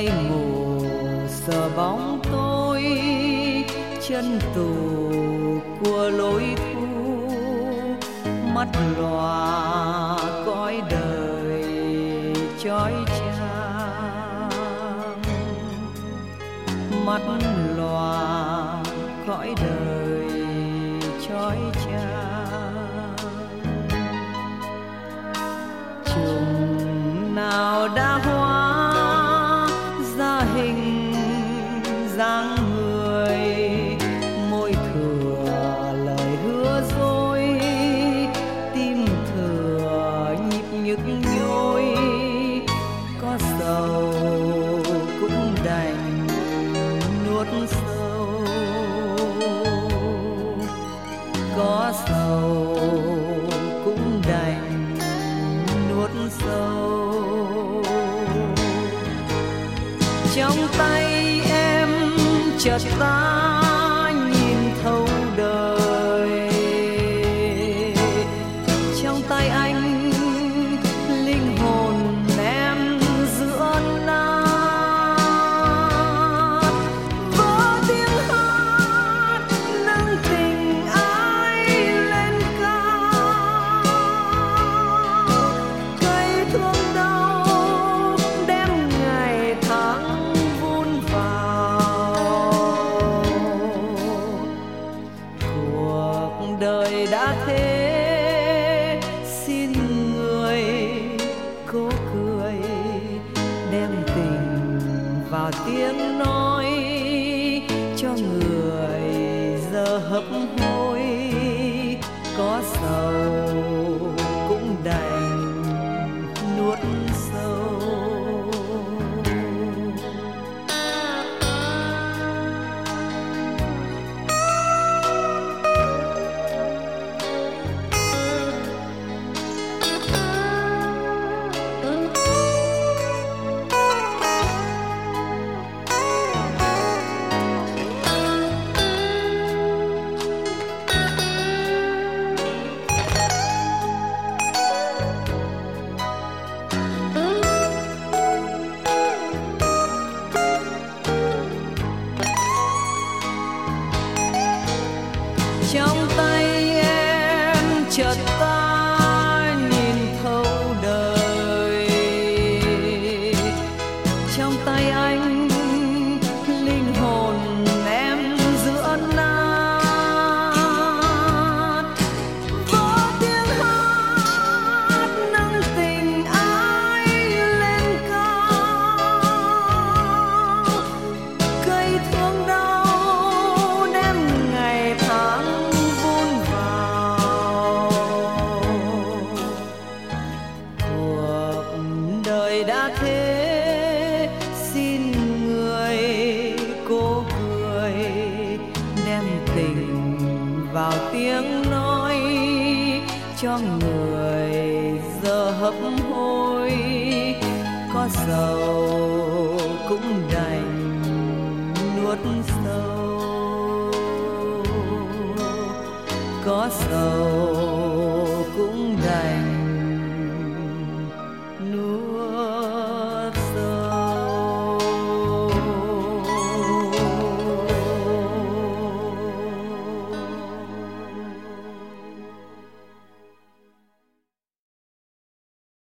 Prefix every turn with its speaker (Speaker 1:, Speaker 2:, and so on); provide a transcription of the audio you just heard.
Speaker 1: tay mù sờ bóng tôi, chân tù của lối thu, mắt lòa cõi đời chói chang, mắt lòa cõi đời chói chang. Chừng nào đã hóa ra hình dáng người, môi thừa lời hứa dối, tim thừa nhịp nhức nhối. Có sầu cũng đành nuốt sâu, có sầu cũng đành nuốt sâu. Trong tay em chợt ta nhìn thấu đời, trong tay anh linh hồn em giữa nát. Vỡ tiếng hát nâng tình ai lên cao, cây thương đau đem ngày tháng vun vào. Cuộc đời đã thế, xin người cố cười, đem tình vào tiếng nói, cho người giờ hấp hối. Có sầu cũng đành nuốt sâu. Trong tay em chợt ta nhìn thấu đời, trong tay anh linh hồn em giữa nát. Vỡ tiếng hát nâng tình ai lên cao, cây thương đau đem ngày tháng vun vào. Cuộc đời đã thế, xin người cố cười, đem tình vào tiếng nói, cho người giờ hấp hối. Có sầu cũng đành nuốt sâu, có sầu cũng đành